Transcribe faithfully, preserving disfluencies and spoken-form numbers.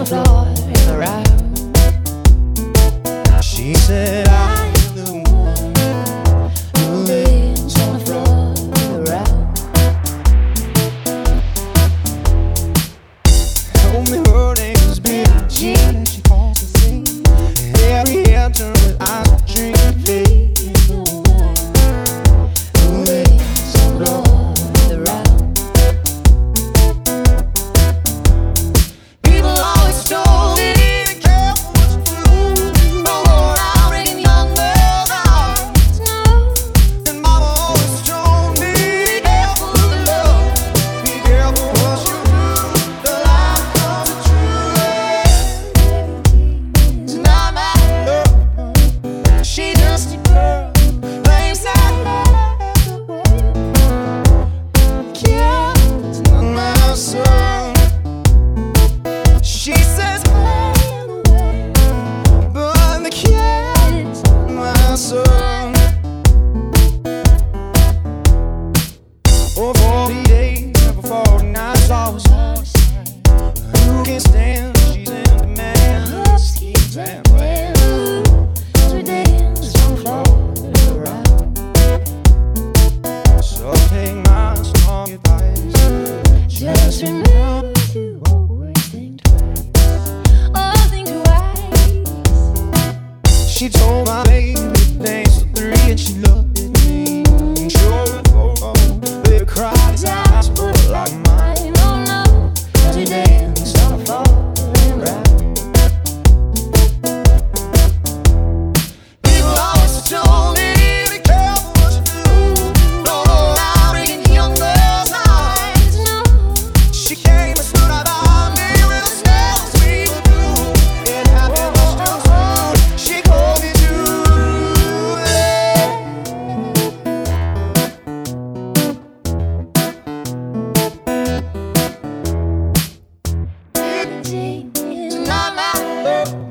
the floor in the round. She said I am the one who lives on the floor in the round. Told me her name was Billie Jean, and she calls the scene. Every hair turned with eyes to drink. The one who lives on the floor in the round. People always told me to be careful what you do. Don't go around breaking young girls' hearts. No, And Mama always told me be careful with the love. Be careful what you do. The life comes true. It's not my love. She just a girl. Claims that yeah, it's not my son. She says I am the one, but the kid's my son. For forty days, never forty nights, always on side. Who can stand? She's in demand. keeps and when we dance on the floor in the round. So take my strong advice. Just remember to always think twice. Oh, think twice. She told my baby to dance to three, and she looked at me. And sure enough, oh, they cried his eyes were like mine. I don't know, 'cause we dance on the floor in the round. People always told me be careful what you do. Don't go around breaking young girls' hearts. No, She came and stood out by me with a smell sweet perfume. It happened much too soon. She called me to Billie Jean is not my love.